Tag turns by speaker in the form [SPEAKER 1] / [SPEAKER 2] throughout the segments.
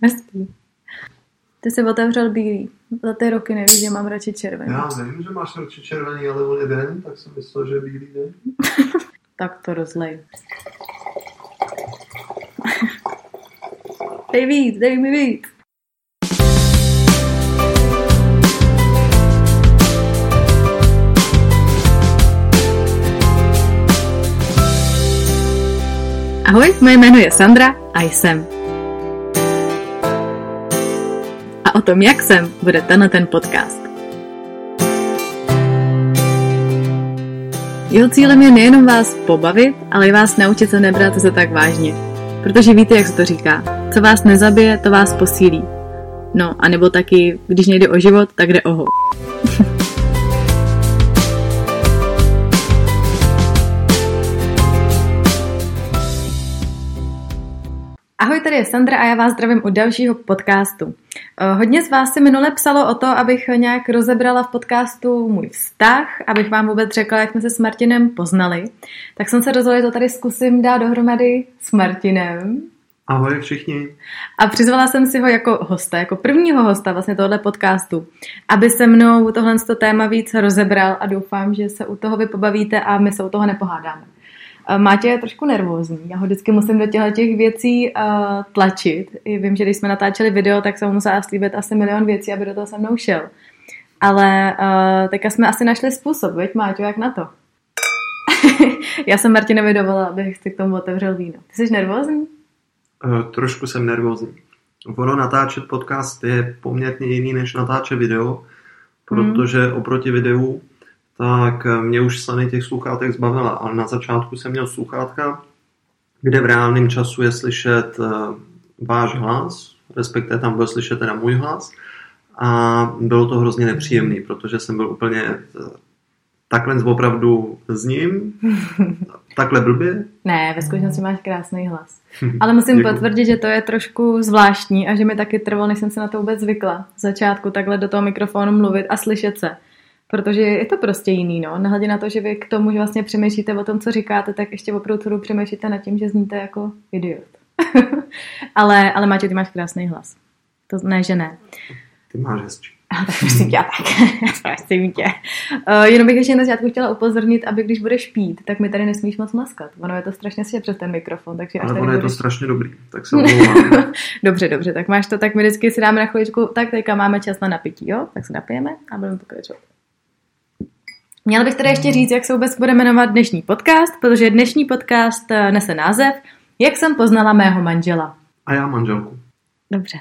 [SPEAKER 1] Hezký. Ty jsi otevřel bílý. Za ty roky nevíš, že mám radši červený.
[SPEAKER 2] Já vím, že máš radši červený, ale on je den, tak jsem myslel, že je bílý den.
[SPEAKER 1] Tak to rozlej. Dej mi víc. Ahoj, moje jméno je Sandra a jsem. A o tom, jak jsem, bude ten podcast. Jeho cílem je nejenom vás pobavit, ale i vás naučit se nebrat se tak vážně. Protože víte, jak se to říká. Co vás nezabije, to vás posílí. No, anebo taky, když nejde o život, tak jde o ho. Ahoj, tady je Sandra a já vás zdravím u dalšího podcastu. Hodně z vás si minule psalo o to, abych nějak rozebrala v podcastu můj vztah, abych vám vůbec řekla, jak jsme se s Martinem poznali. Tak jsem se rozhodla, že to tady zkusím dát dohromady s Martinem.
[SPEAKER 2] Ahoj všichni.
[SPEAKER 1] A přizvala jsem si ho jako hosta, jako prvního hosta vlastně tohoto podcastu, aby se mnou tohle téma víc rozebral a doufám, že se u toho vy pobavíte a my se u toho nepohádáme. Máťa je trošku nervózní, já ho vždycky musím do těch věcí tlačit. I vím, že když jsme natáčeli video, tak jsem mu musela slíbit asi 1 000 000 věcí, aby do toho se mnou šel. Ale teďka jsme asi našli způsob, veď Máťo, jak na to? Já jsem Martinovi dovolila, abych si k tomu otevřel víno. Ty jsi nervózní?
[SPEAKER 2] Trošku jsem nervózní. Ono natáčet podcast je poměrně jiný, než natáčet video, protože oproti videu tak mě už Sany těch sluchátek zbavila, ale na začátku jsem měl sluchátka, kde v reálném času je slyšet váš hlas, respektive tam byl slyšet teda můj hlas a bylo to hrozně nepříjemný, protože jsem byl úplně takhle opravdu s ním, takhle blbě.
[SPEAKER 1] Ne, ve skutečnosti máš krásný hlas. Ale musím potvrdit, že to je trošku zvláštní a že mi taky trvalo, než jsem se na to vůbec zvykla v začátku takhle do toho mikrofonu mluvit a slyšet se. Protože je to prostě jiný, no. Nehledě na to, že vy k tomu, že vlastně přemýšlíte o tom, co říkáte, tak ještě opravdu přemýšlíte nad tím, že zníte jako idiot. ale Máťo, ty máš krásný hlas. To ne, že ne.
[SPEAKER 2] Ty máš hezčí.
[SPEAKER 1] Tak prosím tě, prosím tě. Jenom bych ještě na začátku chtěla upozornit, aby když budeš pít, tak mi tady nesmíš moc maskat. Ono je to strašně slyšet přes ten mikrofon. Takže
[SPEAKER 2] ale ono je to strašně dobrý, tak se omlouvám.
[SPEAKER 1] Dobře, tak máš to, tak my vždycky si dáme na chviličku, tak teďka máme čas na napití, jo? Tak se napijeme a budeme pokračovat. Měl bych tedy ještě říct, jak se vůbec bude jmenovat dnešní podcast, protože dnešní podcast nese název Jak jsem poznala mého manžela.
[SPEAKER 2] A já manželku.
[SPEAKER 1] Dobře.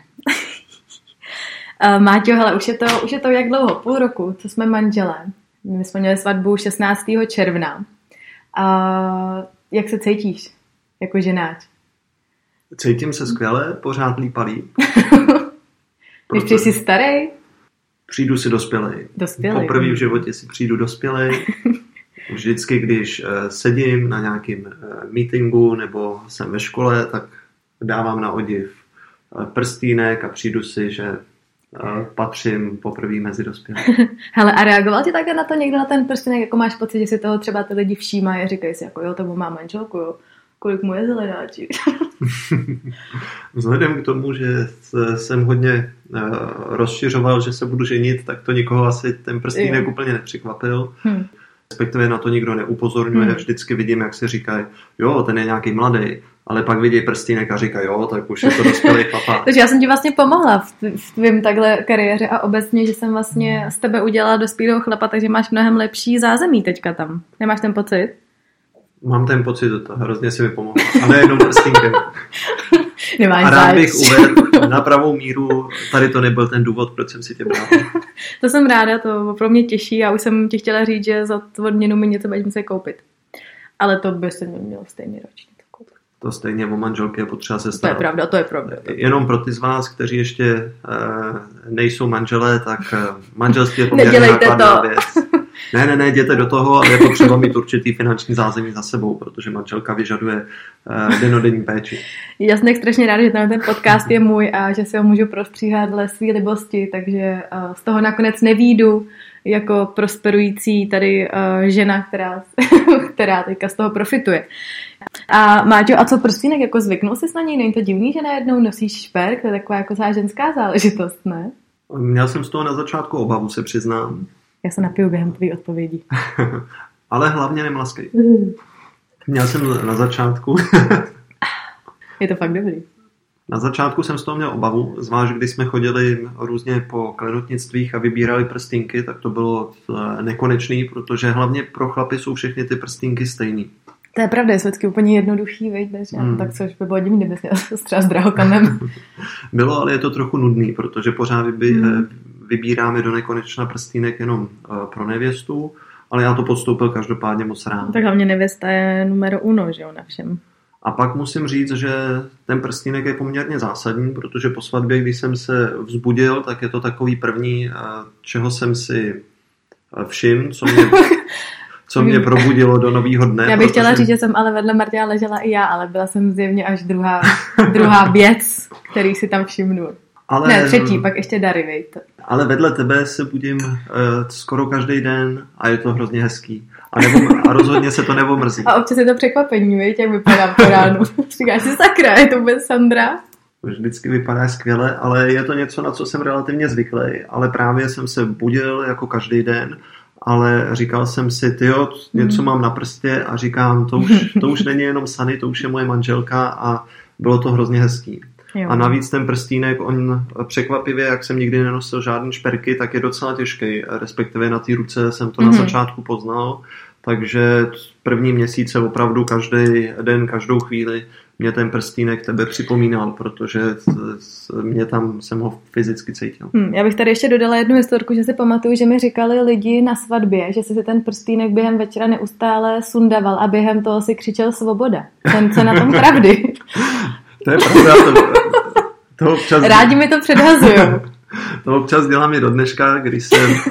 [SPEAKER 1] Máťo, hele, už je to jak dlouho? Půl roku, co jsme manželé. My jsme měli svatbu 16. června. Jak se cítíš jako ženáč?
[SPEAKER 2] Cítím se skvěle, pořád lípalý.
[SPEAKER 1] Ještě jsi starý?
[SPEAKER 2] Přijdu si dospělej. Poprvé v životě si přijdu dospělej. Vždycky, když sedím na nějakém meetingu nebo jsem ve škole, tak dávám na odiv prstýnek a přijdu si, že patřím poprvé mezi dospělé.
[SPEAKER 1] Hele, a reagoval ti takhle na to někdo na ten prstýnek? Jako máš pocit, že si toho třeba ty lidi všímají a říkají si, jako jo, tomu má manželku, jo. Kolik mu je zelenáčí?
[SPEAKER 2] Vzhledem k tomu, že jsem hodně rozšiřoval, že se budu ženit, tak to nikoho asi ten prstýnek úplně nepřekvapil. Respektive na to nikdo neupozorňuje. Vždycky vidím, jak se říkají, jo, ten je nějaký mladý, ale pak vidí prstýnek a říkají, jo, tak už je to dospělý chlapák.
[SPEAKER 1] Takže já jsem ti vlastně pomohla v tvým takhle kariéře a obecně, že jsem vlastně z tebe udělala dospělého chlapa, takže máš mnohem lepší zázemí teďka tam. Nemáš ten pocit?
[SPEAKER 2] Mám ten pocit, to hrozně si mi pomohla. A nejenom prstínkem.
[SPEAKER 1] A
[SPEAKER 2] rád bych uvedl na pravou míru, tady to nebyl ten důvod, proč jsem si tě bral.
[SPEAKER 1] To jsem ráda, to opravdu mě těší. Já už jsem ti chtěla říct, že za tu odměnu mi něco budeš muset koupit. Ale to by se měl stejně ročně koupit.
[SPEAKER 2] To stejně o manželky je potřeba se starat.
[SPEAKER 1] To je pravda.
[SPEAKER 2] Jenom pro ty z vás, kteří ještě nejsou manželé, tak manželství je poměrně nákladná věc. Ne, jděte do toho, ale je potřeba mít určitý finanční zázemí za sebou, protože manželka vyžaduje dennodenní péči.
[SPEAKER 1] Já jsem strašně ráda, že ten podcast je můj a že si ho můžu prostříhat dle svý libosti, takže z toho nakonec nevídu jako prosperující tady žena, která teďka z toho profituje. A Máťo, a co prstínek, jako zvyknul jsi na něj? Není to divný, že najednou nosíš šperk? To je taková jako ženská záležitost, ne?
[SPEAKER 2] Měl jsem z toho na začátku obavu, se přiznám.
[SPEAKER 1] Já se napiju během tvých odpovědí.
[SPEAKER 2] Ale hlavně nemlaskej. Měl jsem na začátku...
[SPEAKER 1] Je to fakt dobrý.
[SPEAKER 2] Na začátku jsem z toho měl obavu, zvlášť když jsme chodili různě po klenotnictvích a vybírali prstínky, tak to bylo nekonečný, protože hlavně pro chlapy jsou všechny ty prstínky stejný.
[SPEAKER 1] To je pravda, je vždycky úplně jednoduchý, veď, tak což by bylo divný, kdybys měl třeba s drahokamem.
[SPEAKER 2] Bylo, ale je to trochu nudný, protože pořád vybíráme do nekonečna prstínek jenom pro nevěstu, ale já to podstoupil každopádně moc rád.
[SPEAKER 1] Tak hlavně nevěsta je numero uno, že jo, na všem.
[SPEAKER 2] A pak musím říct, že ten prstínek je poměrně zásadní, protože po svatbě, když jsem se vzbudil, tak je to takový první, čeho jsem si všiml, co mě probudilo do nového dne.
[SPEAKER 1] Já bych chtěla říct, že jsem ale vedle Martina ležela i já, ale byla jsem zjevně až druhá věc, který si tam všimnul. Ne, třetí, pak ještě Dary, vejte.
[SPEAKER 2] Ale vedle tebe se budím skoro každý den a je to hrozně hezký. A rozhodně se to neomrzí. A
[SPEAKER 1] občas je to překvapení, víš, jak vypadám po ránu. Říkáš si sakra, je to vůbec Sandra?
[SPEAKER 2] Vždycky vypadá skvěle, ale je to něco, na co jsem relativně zvyklý. Ale právě jsem se budil jako každý den, ale říkal jsem si, něco mám na prstě a říkám, to už není jenom Sunny, to už je moje manželka a bylo to hrozně hezký. Jo. A navíc ten prstínek, on překvapivě, jak jsem nikdy nenosil žádný šperky, tak je docela těžký, respektive na té ruce jsem to na začátku poznal, takže první měsíce opravdu každý den, každou chvíli mě ten prstínek tebe připomínal, protože mě tam jsem ho fyzicky cítil.
[SPEAKER 1] Já bych tady ještě dodala jednu historku, že si pamatuju, že mi říkali lidi na svatbě, že si ten prstínek během večera neustále sundaval a během toho si křičel svoboda. Co na tom pravdy?
[SPEAKER 2] To je pravda. To občas...
[SPEAKER 1] Rádi mi to předhazujou.
[SPEAKER 2] To občas dělám i do dneška, když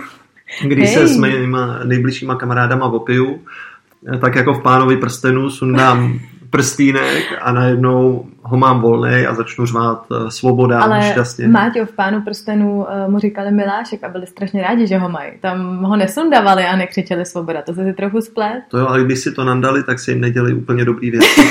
[SPEAKER 2] se s mýma nejbližšíma kamarádama opiju, tak jako v Pánovi prstenu sundám prstínek a najednou ho mám volnej a začnu řvát svoboda.
[SPEAKER 1] Ale
[SPEAKER 2] šťastně.
[SPEAKER 1] Máťo, v Pánu prstenu mu říkali Milášek a byli strašně rádi, že ho mají. Tam ho nesundavali a nekřičeli svoboda. To se si trochu splet.
[SPEAKER 2] To jo, ale když si to nandali, tak si jim neděli úplně dobrý věci.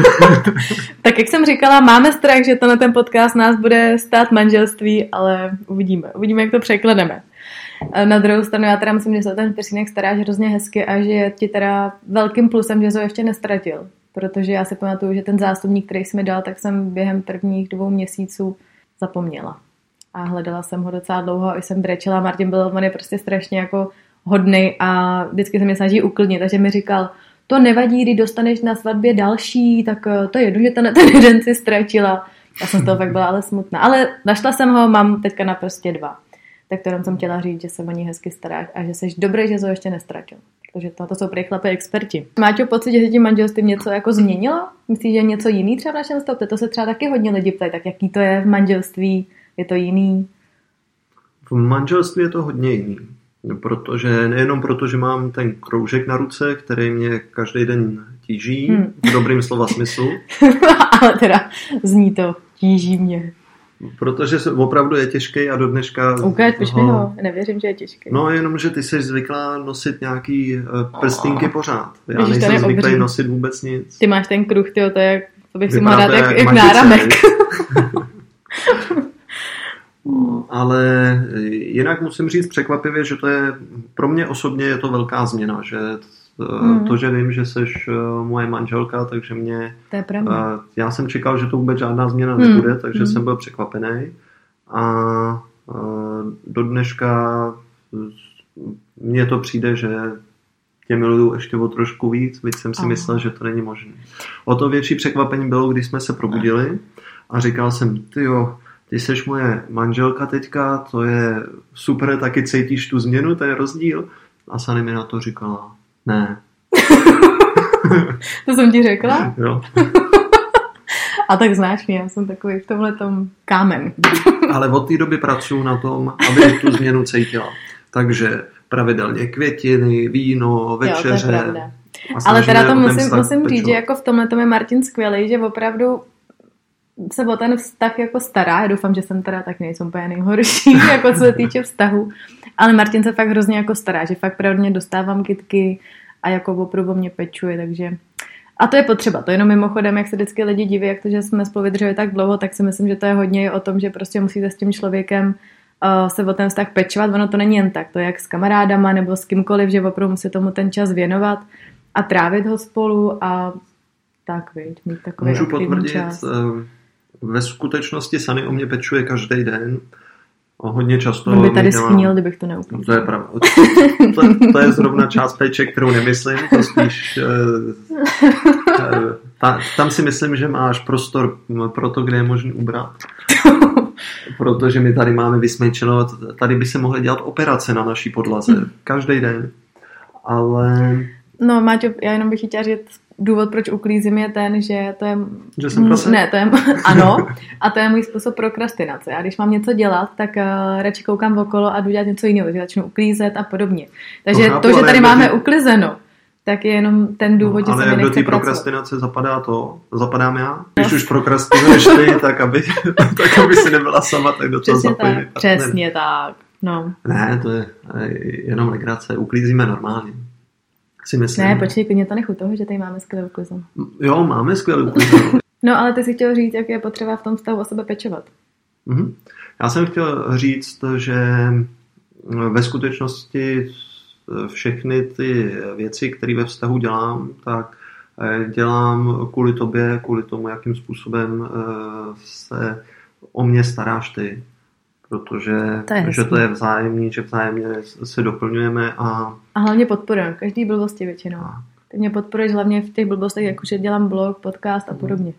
[SPEAKER 1] Tak jak jsem říkala, máme strach, že to na ten podcast nás bude stát manželství, ale uvidíme, jak to překleneme. Na druhou stranu já teda myslím, že se ten prstínek staráš hrozně hezky a že je ti teda velkým plusem, že jsi ho ještě nestratil. Protože já si pamatuju, že ten zástupník, který jsi mi dal, tak jsem během prvních 2 měsíců zapomněla. A hledala jsem ho docela dlouho, i jsem brečela. Martin byl, on je prostě strašně jako hodnej a vždycky se mě snaží uklidnit. Takže mi říkal, to nevadí, když dostaneš na svatbě další, tak to je jedno, že ten jeden si ztratila. Já jsem z toho fakt byla ale smutná. Ale našla jsem ho, mám teďka na prstě 2. Tak to jenom jsem chtěla říct, že se o ní hezky staráš a že jsi dobrý, že jsi ho ještě nestratil. Protože to jsou prý chlapy experti. Máte pocit, že se tím manželstvím něco jako změnilo? Myslíš, že něco jiný třeba v našem stopě? To se třeba taky hodně lidi ptají. Tak jaký to je v manželství? Je to jiný?
[SPEAKER 2] V manželství je to hodně jiný. Nejenom proto, že mám ten kroužek na ruce, který mě každý den tíží, v dobrým slova smyslu.
[SPEAKER 1] Ale teda zní to, tíží mě.
[SPEAKER 2] Protože opravdu je těžký a do dneška...
[SPEAKER 1] Ukáž, piš mi ho, nevěřím, že je těžký.
[SPEAKER 2] No jenom, že ty jsi zvyklá nosit nějaký prstínky pořád. Já nejsem zvyklý nosit vůbec nic.
[SPEAKER 1] Ty máš ten kruh, to bych si mohla dát jak náramek.
[SPEAKER 2] Ale jinak musím říct překvapivě, že to je, pro mě osobně je to velká změna, že to, že vím, že seš moje manželka, takže mě...
[SPEAKER 1] To je pravda.
[SPEAKER 2] Já jsem čekal, že to vůbec žádná změna nebude, takže jsem byl překvapený. A do dneška mně to přijde, že tě miluju ještě o trošku víc, byť jsem si myslel, že to není možné. O to větší překvapení bylo, když jsme se probudili a říkal jsem, ty seš moje manželka teďka, to je super, taky cítíš tu změnu, ten rozdíl. A Sunny mi na to říkala, ne.
[SPEAKER 1] To jsem ti řekla?
[SPEAKER 2] Jo.
[SPEAKER 1] A tak znáš mě, já jsem takový v tomhletom kámen.
[SPEAKER 2] Ale od té doby pracuji na tom, aby tu změnu cítila. Takže pravidelně květiny, víno, večeře.
[SPEAKER 1] Jo, to je pravda. Ale teda to musím říct, že jako v tomhletom je Martin skvělý, že opravdu se o ten vztah jako stará. Já doufám, že jsem teda tak nejsem úplně nejhorší, jako co se týče vztahu. Ale Martin se fakt hrozně jako stará, že fakt pravděpodobně dostávám kytky a jako opravdu mě pečuje, takže... A to je potřeba, to jenom mimochodem, jak se vždycky lidi diví, jak to, že jsme spolu vydrželi tak dlouho, tak si myslím, že to je hodně o tom, že prostě musíte s tím člověkem se o ten vztah pečovat. Ono to není jen tak, to je jak s kamarádama nebo s kýmkoliv, že opravdu musí tomu ten čas věnovat a trávit ho spolu a tak, viď, mít takový
[SPEAKER 2] Můžu
[SPEAKER 1] aktivní
[SPEAKER 2] potvrdit,
[SPEAKER 1] čas.
[SPEAKER 2] ve skutečnosti Sunny o mě pečuje každý den. Hodně často...
[SPEAKER 1] On by tady schnil, kdybych to neuklízela.
[SPEAKER 2] To je pravda. To je zrovna část péče, kterou nemyslím. To spíš... tam si myslím, že máš prostor pro to, kde je možné ubrat. Protože my tady máme vysmečeno, tady by se mohly dělat operace na naší podlaze. Každý den. Ale...
[SPEAKER 1] No, Máťo, já jenom bych chtěla říct, důvod, proč uklízím, je ten, že to je...
[SPEAKER 2] Že jsem prase?
[SPEAKER 1] Ne, to je... Ano, a to je můj způsob prokrastinace. Já když mám něco dělat, tak radši koukám okolo a jdu dělat něco jiného, že začnu uklízet a podobně. Takže to, že tady máme uklizeno, tak je jenom ten důvod, že se mi nechce
[SPEAKER 2] pracovat. Ale jak do té prokrastinace zapadám já? Když už prokrastinuješ ty, tak aby si nebyla sama, tak do toho zapojím.
[SPEAKER 1] Přesně tak, no.
[SPEAKER 2] Ne, to je jenom legrace, uklízíme normálně. Si myslím.
[SPEAKER 1] Ne, počkej, klidně to nech u toho, že tady máme skvělý uklizeno.
[SPEAKER 2] Jo, máme skvělý uklizeno.
[SPEAKER 1] No, ale ty si chtěl říct, jak je potřeba v tom vztahu o sebe pečovat.
[SPEAKER 2] Já jsem chtěl říct, že ve skutečnosti všechny ty věci, které ve vztahu dělám, tak dělám kvůli tobě, kvůli tomu, jakým způsobem se o mě staráš ty. Protože to je vzájemný, že vzájemně se doplňujeme a
[SPEAKER 1] hlavně podporujeme. Každý blbosti většinou. Ty mě podporuješ hlavně v těch blbostech, jakože dělám blog, podcast a podobně.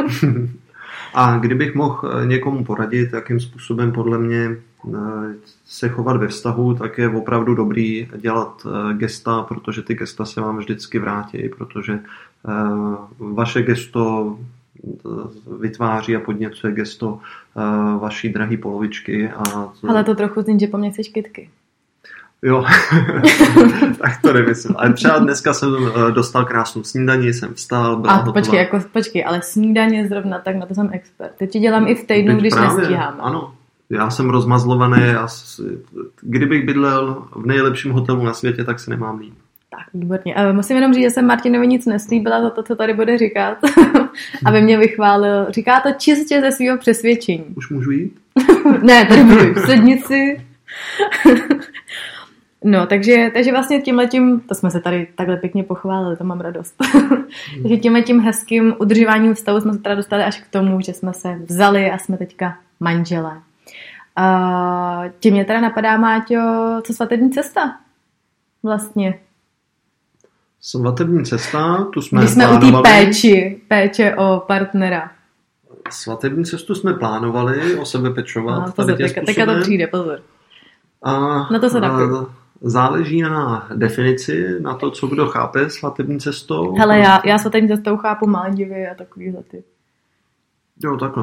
[SPEAKER 2] A kdybych mohl někomu poradit, jakým způsobem podle mě se chovat ve vztahu, tak je opravdu dobrý dělat gesta, protože ty gesta se vám vždycky vrátí, protože vaše gesto vytváří a podněcuje gesto vaší drahý polovičky.
[SPEAKER 1] Ale to trochu zní, že po mně chceš kytky.
[SPEAKER 2] Jo, tak to nemyslím. Ale třeba dneska jsem dostal krásnou snídani, jsem vstal, byla hotová.
[SPEAKER 1] Počkej, ale snídaně zrovna, tak na to jsem expert. Teď ti dělám i v týdnu, když nestíháme.
[SPEAKER 2] Ano, já jsem rozmazlovaný, kdybych bydlel v nejlepším hotelu na světě, tak se nemám líp.
[SPEAKER 1] Tak, výborně. Musím jenom říct, že jsem Martinovi nic neslíbila za to, co tady bude říkat, aby mě vychválil. Říká to čistě ze svého přesvědčení.
[SPEAKER 2] Už můžu jít?
[SPEAKER 1] Ne, tady budu v sednici. No, takže vlastně tímhletím, to jsme se tady takhle pěkně pochválili, to mám radost. Takže tímhletím hezkým udržováním vztahu jsme se teda dostali až k tomu, že jsme se vzali a jsme teďka manželé. Tím mě teda napadá, Máťo, co svatební cesta? Vlastně.
[SPEAKER 2] Svatební cesta, tu jsme
[SPEAKER 1] když jsme
[SPEAKER 2] plánovali.
[SPEAKER 1] U té péče o partnera.
[SPEAKER 2] Svatební cestu jsme plánovali o sebe pečovat.
[SPEAKER 1] Teďka to přijde, pozor.
[SPEAKER 2] Na to se záleží na definici, na to, co kdo chápe svatební cestou.
[SPEAKER 1] Hele, já svatební cestou chápu Maledivy a takovýhle ty.
[SPEAKER 2] Jo, takhle.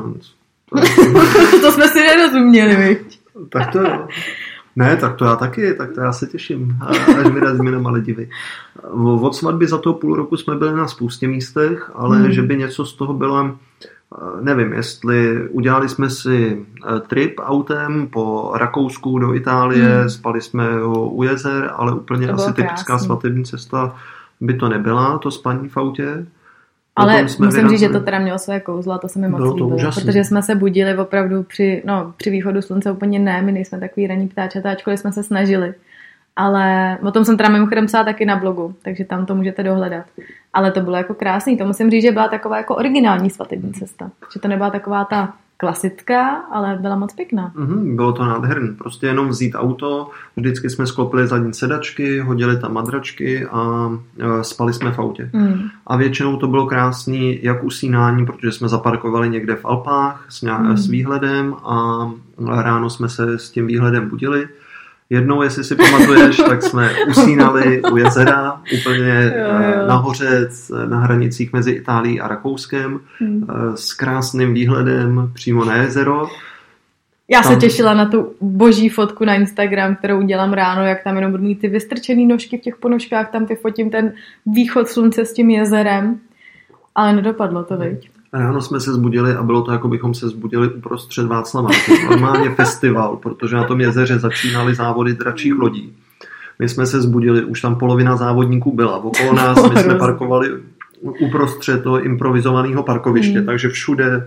[SPEAKER 1] To jsme si nerozuměli, viď?
[SPEAKER 2] Tak to jo. Ne, tak to já taky, tak to já se těším, až vyrazíme na Maledivy. Od svatby za toho půl roku jsme byli na spoustě místech, ale že by něco z toho bylo, nevím, jestli udělali jsme si trip autem po Rakousku do Itálie, spali jsme ho u jezer, ale úplně asi typická svatební cesta by to nebyla, to spaní v autě.
[SPEAKER 1] Ale musím říct, že to teda mělo své kouzlo a to se mi moc líbilo, protože jsme se budili opravdu při východu slunce úplně ne, my nejsme takový ranní ptáčata, ačkoliv jsme se snažili. Ale o tom jsem teda mimochodem psala taky na blogu, takže tam to můžete dohledat. Ale to bylo jako krásný, to musím říct, že byla taková jako originální svatební cesta. Že to nebyla taková ta klasická, ale byla moc pěkná.
[SPEAKER 2] Bylo to nádherný. Prostě jenom vzít auto, vždycky jsme sklopili zadní sedačky, hodili tam madračky a spali jsme v autě. A většinou to bylo krásný jak usínání, protože jsme zaparkovali někde v Alpách s výhledem a ráno jsme se s tím výhledem budili. Jednou, jestli si pamatuješ, tak jsme usínali u jezera, úplně nahoře na hranicích mezi Itálií a Rakouskem, s krásným výhledem přímo na jezero.
[SPEAKER 1] Já se těšila na tu boží fotku na Instagram, kterou udělám ráno, jak tam jenom budu mít ty vystrčený nožky v těch ponožkách, tam vyfotím ten východ slunce s tím jezerem, ale nedopadlo to, viď?
[SPEAKER 2] Ráno jsme se zbudili a bylo to, jako bychom se zbudili uprostřed Václaváku. Normálně festival, protože na tom jezeře začínaly závody dračích lodí. My jsme se zbudili, už tam polovina závodníků byla. Okolo nás my jsme parkovali uprostřed toho improvizovaného parkoviště, takže všude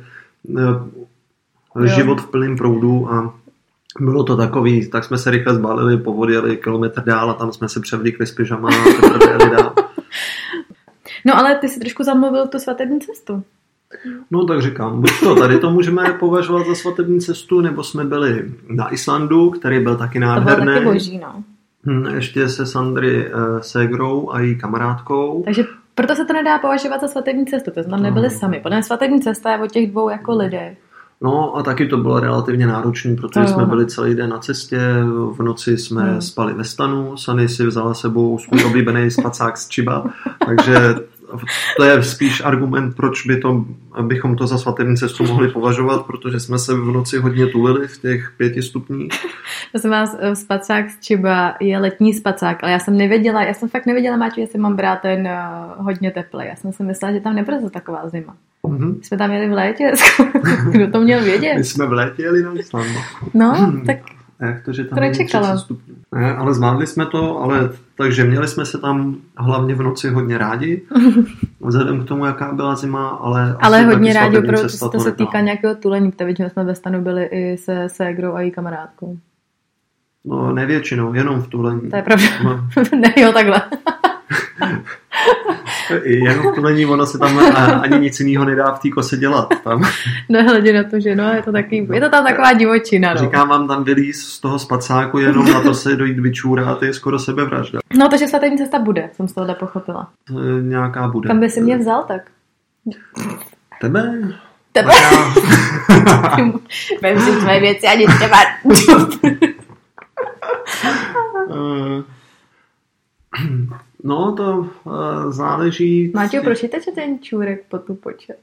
[SPEAKER 2] život v plném proudu a bylo to takový, tak jsme se rychle zbalili, povodili kilometr dál a tam jsme se převlíkli s pyžama a teprve jeli dál.
[SPEAKER 1] No ale ty si trošku zamluvil tu svatební cestu.
[SPEAKER 2] No tak říkám, buď to tady to můžeme považovat za svatební cestu, nebo jsme byli na Islandu, který byl taky nádherný.
[SPEAKER 1] To bylo taky boží, no.
[SPEAKER 2] Ještě se Sandry ségrou a její kamarádkou.
[SPEAKER 1] Takže proto se to nedá považovat za svatební cestu, to tam nebyli sami. Podle svatební cesta je o těch dvou jako lidech.
[SPEAKER 2] No a taky to bylo relativně náročné, protože jsme byli celý den na cestě, v noci jsme spali ve stanu, Sunny si vzala sebou svůj oblíbený spacák z Chiba, takže to je spíš argument, proč bychom to za svatební cestu mohli považovat, protože jsme se v noci hodně tulili v těch 5 stupních.
[SPEAKER 1] Prosím vás, spacák z Chiba je letní spacák, ale já jsem fakt nevěděla, Máči, jestli mám brát ten hodně teplý. Já jsem si myslela, že tam nebude taková zima. Mm-hmm. Jsme tam jeli v létě, kdo to měl vědět?
[SPEAKER 2] My jsme v létě jeli na Islandu.
[SPEAKER 1] No, tak
[SPEAKER 2] jak to, že tam je 30 stupňů. Ne, ale zvládli jsme to, takže měli jsme se tam hlavně v noci hodně rádi, vzhledem k tomu, jaká byla zima,
[SPEAKER 1] ale hodně rádi, opravdu to se týká nějakého tulení, protože většinou jsme ve stanu byli i se ségrou a její kamarádkou.
[SPEAKER 2] No, ne většinou, jenom v tulení.
[SPEAKER 1] To je pravda. No. Ne, jo, takhle.
[SPEAKER 2] Jenom v tulení, ono se tam ani nic jiného nedá v té kose dělat. Tam.
[SPEAKER 1] Nehledě na to, že no, je to tam taková divočina. No.
[SPEAKER 2] Říkám vám, tam vylíz z toho spacáku jenom na to se dojít vyčůrat, je skoro sebevražda.
[SPEAKER 1] No, takže svatební cesta bude, jsem z tohohle pochopila.
[SPEAKER 2] Nějaká bude.
[SPEAKER 1] Kam by si mě vzal, tak?
[SPEAKER 2] Tebe?
[SPEAKER 1] Vem si tvoje věci, ani třeba.
[SPEAKER 2] No, to záleží...
[SPEAKER 1] Máťo, proč je teče ten čůrek po tu počet?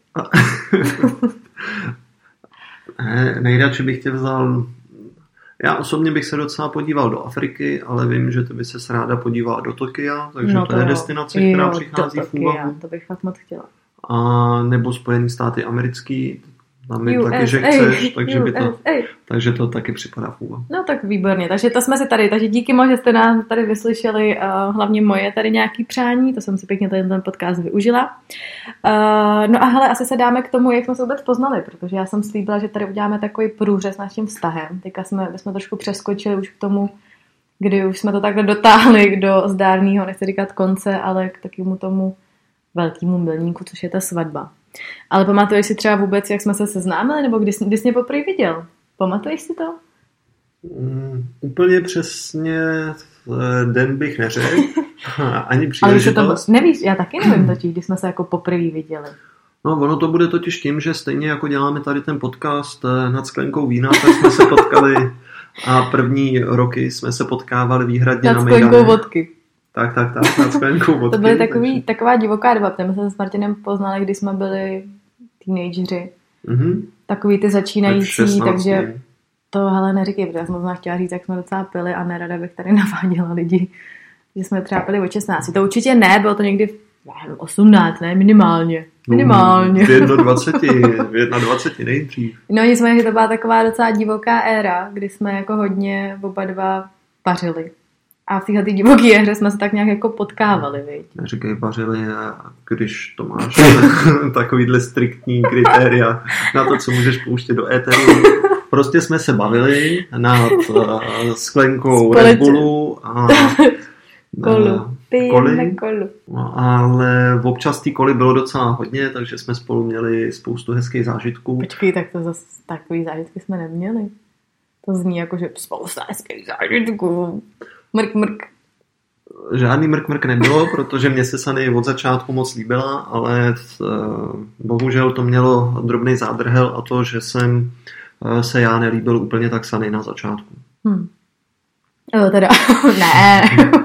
[SPEAKER 2] Nejradši bych tě vzal... Já osobně bych se docela podíval do Afriky, ale vím, že ty by se ráda podívala do Tokia, takže to je destinace, která přichází v úvahu.
[SPEAKER 1] To bych fakt moc chtěla.
[SPEAKER 2] A nebo Spojené státy americký, tam mi taky, že chceš, takže to taky připadá v úvahu.
[SPEAKER 1] No tak výborně, takže to jsme si tady, takže díky moc, že jste nás tady vyslyšeli, hlavně moje tady nějaký přání, to jsem si pěkně ten podcast využila. No a hele, asi se dáme k tomu, jak jsme se vůbec poznali, protože já jsem slíbila, že tady uděláme takový průřez s naším vztahem. Teďka jsme trošku přeskočili už k tomu, kdy už jsme to takhle dotáhli do zdárného, nechci říkat konce, ale k takovému tomu velkému milníku, což je ta svatba. Ale pamatuješ si třeba vůbec, jak jsme se seznámili, nebo kdy jsi mě poprvé viděl? Pamatuješ si to?
[SPEAKER 2] Úplně přesně den bych neřekl. Ani příležitost.
[SPEAKER 1] Ale nevíš, já taky nevím totiž, kdy jsme se jako poprvé viděli.
[SPEAKER 2] No, ono to bude totiž tím, že stejně jako děláme tady ten podcast nad sklenkou vína, tak jsme se potkali a první roky jsme se potkávali výhradně na Mejdanu.
[SPEAKER 1] Nad sklenkou vodky.
[SPEAKER 2] Tak, nad sklenkou vodky.
[SPEAKER 1] To byly taková divoká doba, my jsme se s Martinem poznali, když jsme byli teenageři. Mm-hmm. Takový ty začínající, takže to hele neříkej, protože já jsem možná chtěla říct, jak jsme docela pili a nerada bych tady naváděla lidi, že jsme třeba pili o 16. To určitě ne, bylo to někdy 18, ne, minimálně. Minimálně.
[SPEAKER 2] V 21 nejdřív.
[SPEAKER 1] No nicméně, že to byla taková docela divoká éra, kdy jsme jako hodně oba dva pařili. A v téhle divoké hře jsme se tak nějak jako potkávali, viď?
[SPEAKER 2] Neříkej pařili, když to máš takovýhle striktní kritéria na to, co můžeš pouštět do éteru. Prostě jsme se bavili nad sklenkou Red Bullu a
[SPEAKER 1] kolu.
[SPEAKER 2] No, ale občas té koly bylo docela hodně, takže jsme spolu měli spoustu hezkých zážitků.
[SPEAKER 1] Počkej, tak to zase takový zážitky jsme neměli. To zní jako, že spousta hezkých zážitků. Mrk.
[SPEAKER 2] Žádný mrk nebylo, protože mě se Sunny od začátku moc líbila, ale bohužel to mělo drobný zádrhel a to, že jsem se já nelíbil úplně tak Sunny na začátku.
[SPEAKER 1] Jo, teda, ne.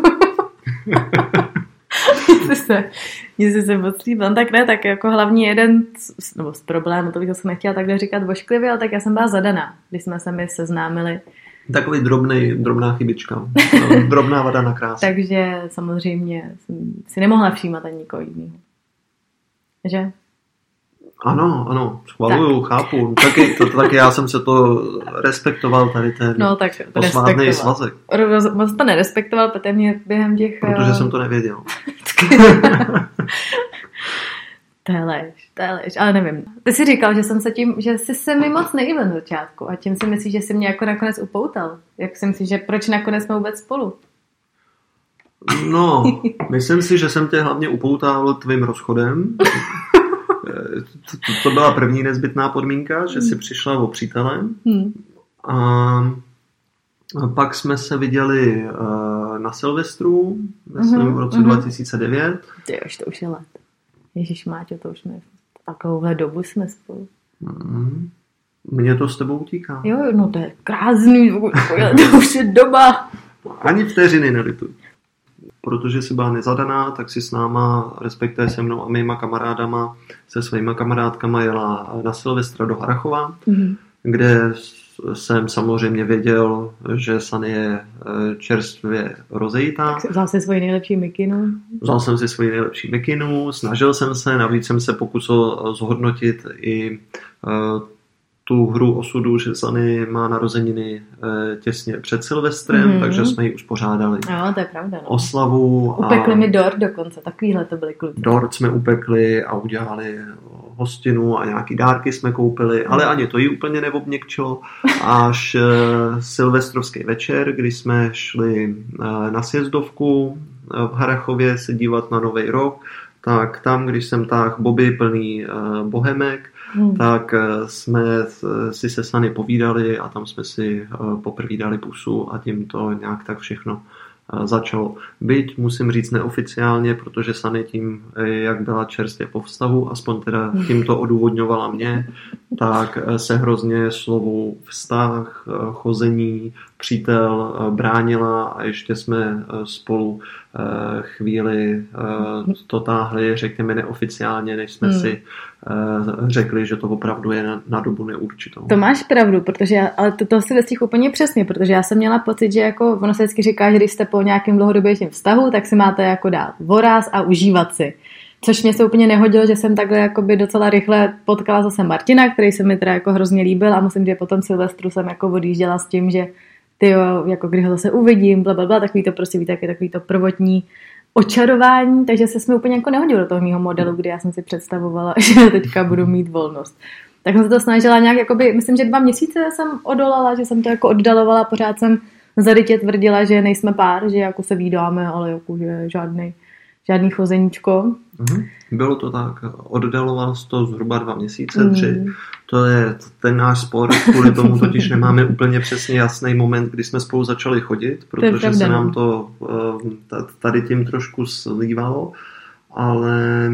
[SPEAKER 1] Jestli se moc líbil, tak ne, tak jako hlavní jeden z problémů, to bych zase nechtěla takhle říkat vošklivě, ale tak já jsem byla zadaná, když jsme se mi seznámili.
[SPEAKER 2] Takový drobná chybička. Drobná vada na krásu.
[SPEAKER 1] Takže samozřejmě jsem si nemohla všímat ani nikoho jiného. Že?
[SPEAKER 2] Ano, schvaluju, chápu. Taky já jsem se to respektoval, tady ten posvátný svazek.
[SPEAKER 1] Moc to nerespektoval, protože mě během těch...
[SPEAKER 2] Protože jsem to nevěděl.
[SPEAKER 1] To je lež, ale nevím. Ty jsi říkal, že jsi se mi moc nejíbil na začátku a tím si myslíš, že jsi mě jako nakonec upoutal. Jak si myslíš, že proč nakonec jsme vůbec spolu?
[SPEAKER 2] No, myslím si, že jsem tě hlavně upoutal tvým rozchodem. To byla první nezbytná podmínka, že jsi přišla o přítele. A pak jsme se viděli na Silvestru, myslím v roce 2009.
[SPEAKER 1] Tyjož, to už je let. Ježišmáťo, to už jsme takovouhle dobu jsme spolu.
[SPEAKER 2] Mně to s tebou utíká.
[SPEAKER 1] Jo, no to je krásný, to už je doba.
[SPEAKER 2] Ani vteřiny nelituj. Protože jsi byla nezadaná, tak si s náma, respektive se mnou a mýma kamarádama, se svýma kamarádkama jela na Silvestra do Harrachova, kde jsem samozřejmě věděl, že Sunny je čerstvě rozejítá.
[SPEAKER 1] Tak vzal si svoji nejlepší mikinu?
[SPEAKER 2] Vzal jsem si svoji nejlepší mikinu, snažil jsem se, navíc jsem se pokusil zhodnotit i tu hru osudu, že Sunny má narozeniny těsně před Silvestrem, takže jsme ji uspořádali.
[SPEAKER 1] Jo, to je pravda. No.
[SPEAKER 2] Oslavu.
[SPEAKER 1] Upekli mi dort dokonce, takovýhle to byly kluci.
[SPEAKER 2] Dort jsme upekli a udělali hostinu a nějaký dárky jsme koupili, ale ani to jí úplně neobměkčilo. Až silvestrovský večer, kdy jsme šli na sjezdovku v Harrachově se dívat na Nový rok, tak tam, když jsem táhl boby plný bohemek, tak jsme si se Sunny povídali a tam jsme si poprvé dali pusu a tím to nějak tak všechno začalo. Byť musím říct neoficiálně, protože Sunny tím, jak byla čerstvě po vztahu, aspoň teda tím to odůvodňovala mě, tak se hrozně slovu vztah, chození, přítel bránila a ještě jsme spolu chvíli to táhli, řekněme neoficiálně, než jsme si řekli, že to opravdu je na dobu neurčitou.
[SPEAKER 1] To máš pravdu, ale to si vestihl úplně přesně, protože já jsem měla pocit, že jako ono se vždycky říká, že když jste po nějakém dlouhodobějším vztahu, tak si máte jako dát voraz a užívat si. Což mě se úplně nehodilo, že jsem takhle jakoby docela rychle potkala zase Martina, který se mi teda jako hrozně líbil a musím, že potom Silvestru jsem jako odjížděla s tím, že tyjo, jako když ho zase uvidím, blablabla, takový to prostě víte, takový to prvotní očarování, takže se mi úplně jako nehodilo do toho mýho modelu, kdy já jsem si představovala, že teďka budu mít volnost. Tak jsem se to snažila nějak, jakoby, myslím, že 2 měsíce jsem odolala, že jsem to jako oddalovala, pořád jsem zarytě tvrdila, že nejsme pár, že jako se vídáme, ale jako, že žádný chozeníčko.
[SPEAKER 2] Bylo to tak, oddaloval jsi to zhruba 2 měsíce, 3. To je ten náš spor, kvůli tomu totiž nemáme úplně přesně jasný moment, kdy jsme spolu začali chodit, protože se nám to tady tím trošku slívalo, ale...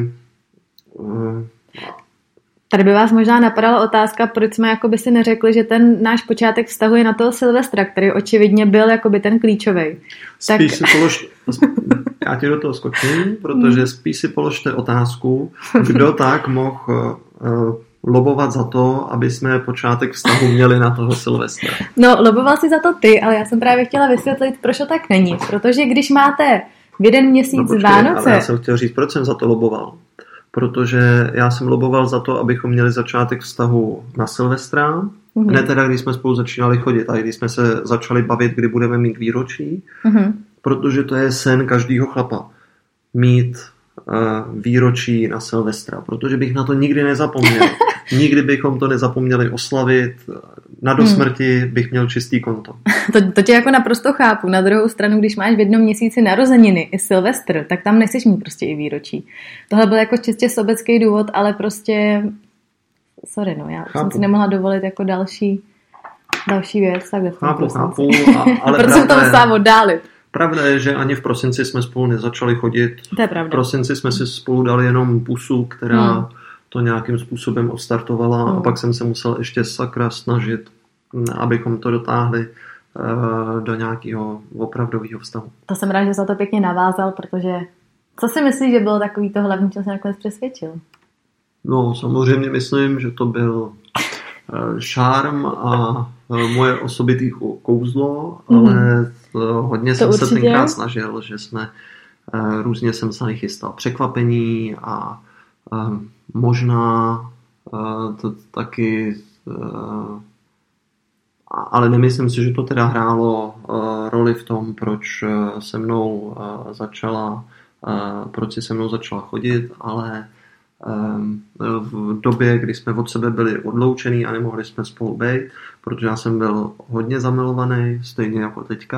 [SPEAKER 1] Tady by vás možná napadala otázka, proč jsme jakoby si neřekli, že ten náš počátek vztahuje na toho Silvestra, který očividně byl jakoby ten klíčový.
[SPEAKER 2] Spíš si já ti do toho skočím, protože spíš si položte otázku, kdo tak mohl lobovat za to, aby jsme počátek vztahu měli na toho Silvestra.
[SPEAKER 1] No, loboval si za to ty, ale já jsem právě chtěla vysvětlit, proč to tak není. Protože když máte v jeden měsíc Vánoce...
[SPEAKER 2] Ale já jsem chtěl říct, proč jsem za to loboval. Protože já jsem loboval za to, abychom měli začátek vztahu na Silvestra. Ne teda, když jsme spolu začínali chodit, ale když jsme se začali bavit, kdy budeme mít výročí. Protože to je sen každýho chlapa. Mít výročí na Silvestra. Protože bych na to nikdy nezapomněl. Nikdy bychom to nezapomněli oslavit. Na dosmrti bych měl čistý konto.
[SPEAKER 1] To tě jako naprosto chápu. Na druhou stranu, když máš v jednom měsíci narozeniny i Silvestr, tak tam nechceš mít prostě i výročí. Tohle byl jako čistě sobecký důvod, ale prostě sorry, no, já jsem si nemohla dovolit jako další věc. Tak
[SPEAKER 2] chápu, ale
[SPEAKER 1] proč jsem to musela oddálit?
[SPEAKER 2] Pravda je, že ani v prosinci jsme spolu nezačali chodit.
[SPEAKER 1] To je pravda.
[SPEAKER 2] V prosinci jsme si spolu dali jenom pusu, která to nějakým způsobem odstartovala a pak jsem se musel ještě sakra snažit, abychom to dotáhli do nějakého opravdového vztahu.
[SPEAKER 1] To jsem rád, že za to pěkně navázal, protože co si myslíš, že bylo takový to hlavní, co se nakonec přesvědčil?
[SPEAKER 2] No, samozřejmě myslím, že to byl šarm a moje osobitý kouzlo, ale hodně jsem se tenkrát snažil, že jsme různě jsem se nechystal překvapení a možná to taky, ale nemyslím si, že to teda hrálo roli v tom, proč si se mnou začala chodit, ale v době, kdy jsme od sebe byli odloučení a nemohli jsme spolu být, protože já jsem byl hodně zamilovaný, stejně jako teďka,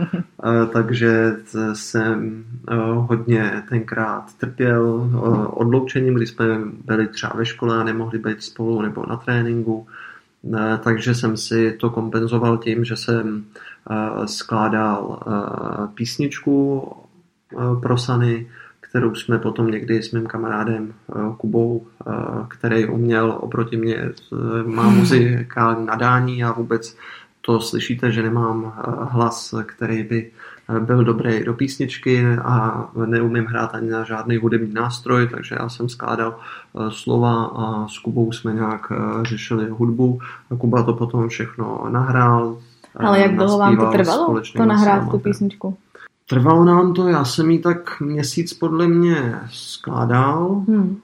[SPEAKER 2] takže jsem hodně tenkrát trpěl odloučením, kdy jsme byli třeba ve škole a nemohli být spolu nebo na tréninku, takže jsem si to kompenzoval tím, že jsem skládal písničku pro Sany, kterou jsme potom někdy s mým kamarádem Kubou, který uměl oproti mě, má muzikální nadání a vůbec to slyšíte, že nemám hlas, který by byl dobrý do písničky a neumím hrát ani na žádný hudební nástroj, takže já jsem skládal slova a s Kubou jsme nějak řešili hudbu. A Kuba to potom všechno nahrál.
[SPEAKER 1] Ale jak dlouho vám to trvalo, to nahrát tu písničku?
[SPEAKER 2] Trvalo nám to, já jsem ji tak měsíc podle mě skládal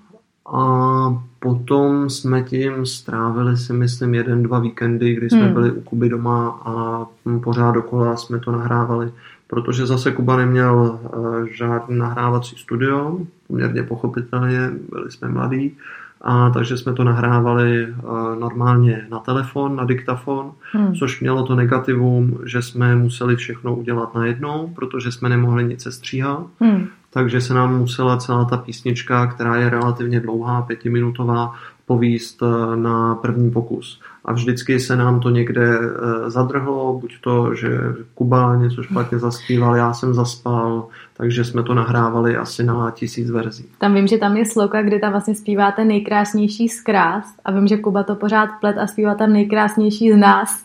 [SPEAKER 2] a potom jsme tím strávili si myslím 1-2 víkendy, kdy jsme byli u Kuby doma a pořád dokola jsme to nahrávali, protože zase Kuba neměl žádný nahrávací studio, poměrně pochopitelně, byli jsme mladí, a takže jsme to nahrávali normálně na telefon, na diktafon, což mělo to negativum, že jsme museli všechno udělat najednou, protože jsme nemohli nic sestříhat, takže se nám musela celá ta písnička, která je relativně dlouhá, 5minutová, povíst na první pokus. A vždycky se nám to někde zadrhlo, buď to, že Kuba něco špatně zaspíval, já jsem zaspal, takže jsme to nahrávali asi na 1000 verzí.
[SPEAKER 1] Tam vím, že tam je sloka, kde tam vlastně zpíváte nejkrásnější z krás a vím, že Kuba to pořád plet a zpívá tam nejkrásnější z nás.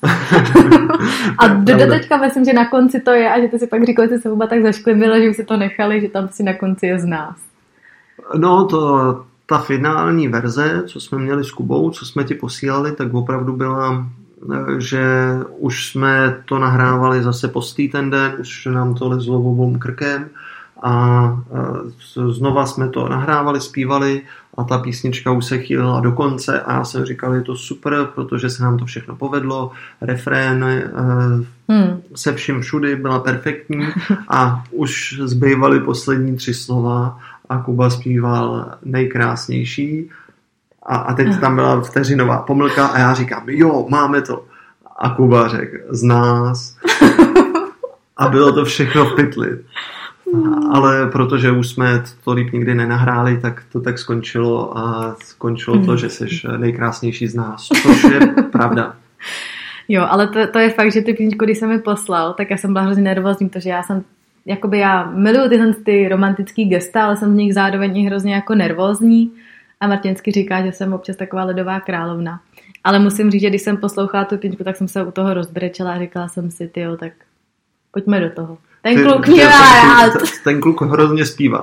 [SPEAKER 1] A do teďka myslím, že na konci to je a že ty si pak říkali, že se Kuba tak zašklivila, že už si to nechali, že tam si na konci je z nás.
[SPEAKER 2] No ta finální verze, co jsme měli s Kubou, co jsme ti posílali, tak opravdu byla, že už jsme to nahrávali zase postý ten den, už nám to lezlo obou krkem a znova jsme to nahrávali, zpívali a ta písnička už se chýlila do konce a já jsem říkal, je to super, protože se nám to všechno povedlo, refrén se vším všudy byla perfektní a už zbývaly poslední 3 slova a Kuba zpíval nejkrásnější a teď tam byla vteřinová pomlka a já říkám, jo, máme to. A Kuba řekl, z nás. A bylo to všechno v pytli. Ale protože už jsme to líp nikdy nenahráli, tak to tak skončilo a skončilo to, že jsi nejkrásnější z nás. Což je pravda.
[SPEAKER 1] Jo, ale to je fakt, že ty písničku, když jsem mi poslal, tak já jsem byla hrozně nervózní, protože já miluju ty romantický gesta, ale jsem z nich zároveň i hrozně jako nervózní a Martinsky říká, že jsem občas taková ledová královna. Ale musím říct, že když jsem poslouchala tu písničku, tak jsem se u toho rozbrečela a říkala jsem si, tyjo, tak pojďme do toho. Ten kluk mě má rád.
[SPEAKER 2] Ten kluk hrozně zpívá.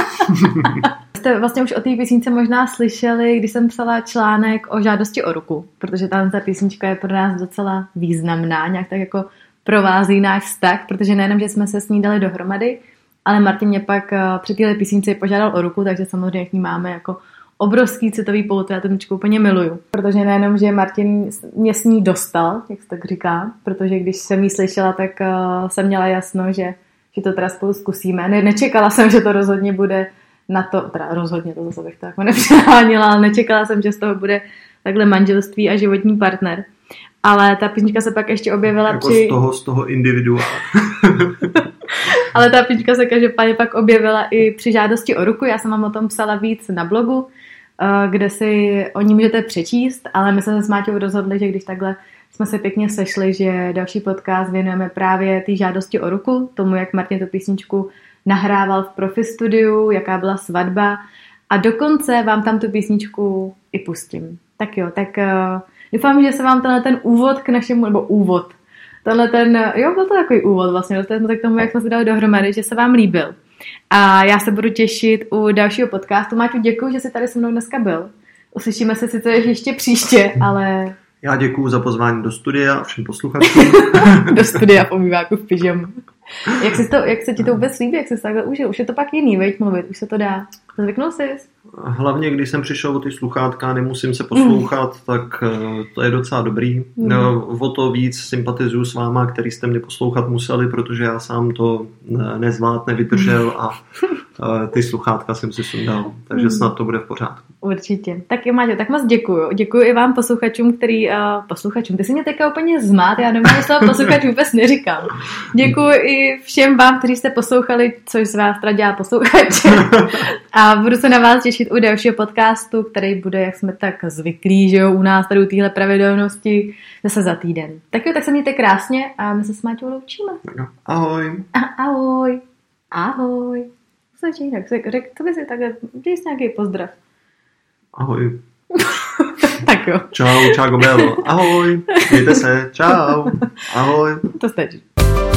[SPEAKER 1] Jste vlastně už o té písničce možná slyšeli, když jsem psala článek o žádosti o ruku, protože ta písnička je pro nás docela významná, nějak tak jako provází náš vztah, protože nejenom, že jsme se s ní dali dohromady, ale Martin mě pak při téhle písničce požádal o ruku, takže samozřejmě k ní máme jako obrovský citový pout, já tu písničku úplně miluju. Protože nejenom, že Martin mě s ní dostal, jak se tak říká, protože když jsem ji slyšela, tak jsem měla jasno, že to teda spolu zkusíme. Nečekala jsem, že to rozhodně bude na to, teda rozhodně to zase bych to jako nepřehánila, ale nečekala jsem, že z toho bude takhle manželství a životní partner. Ale ta písnička se pak ještě objevila
[SPEAKER 2] jako z toho individua.
[SPEAKER 1] Ale ta písnička se každopádně pak objevila i při žádosti o ruku. Já jsem vám o tom psala víc na blogu, kde si o ní můžete přečíst, ale my jsme se s Máťou rozhodli, že když takhle jsme se pěkně sešli, že další podcast věnujeme právě té žádosti o ruku, tomu, jak Martin tu písničku nahrával v profi studiu, jaká byla svatba a dokonce vám tam tu písničku i pustím. Tak jo, tak doufám, že se vám ten úvod k našemu, nebo úvod, byl to takový úvod vlastně, dostali jsme se k tomu, jak jsme se dali dohromady, že se vám líbil. A já se budu těšit u dalšího podcastu. Máťu, děkuji, že jsi tady se mnou dneska byl. Uslyšíme se sice ještě příště, ale...
[SPEAKER 2] Já děkuji za pozvání do studia a všem posluchačům.
[SPEAKER 1] Do studia v obýváku v pyžamu. Jak se ti to vůbec líbí, jak jsi takhle užil? Už je to pak jiný, veď mluvit, už se to dá. Zvyknul jsi?
[SPEAKER 2] Hlavně, když jsem přišel o ty sluchátka, nemusím se poslouchat, tak to je docela dobrý. O to víc sympatizuju s váma, který jste mě poslouchat museli, protože já sám to nezvlád, nevydržel a ty sluchátka jsem si sundal. Takže snad to bude v pořádku.
[SPEAKER 1] Určitě. Tak jo, Máťo, tak moc děkuju. Děkuju i vám posluchačům, ty si mě teďka úplně zmát, já nemůžu slovo posluchač vůbec neříkám. Děkuju i všem vám, kteří jste poslouchali, což z vás teda dělá posluchače. A budu se na vás těšit u dalšího podcastu, který bude, jak jsme tak zvyklí, že jo, u nás tady u téhle pravidelnosti, zase za týden. Tak jo, tak se mějte krásně a my se s Máťou loučíme.
[SPEAKER 2] Ahoj.
[SPEAKER 1] Ahoj. Ahoj. Řek, co by si takhle, dej si nějaký pozdrav.
[SPEAKER 2] Ahoj.
[SPEAKER 1] Tak jo.
[SPEAKER 2] Čau, bello. Ahoj. Mějte se. Čau. Ahoj.
[SPEAKER 1] To stačí.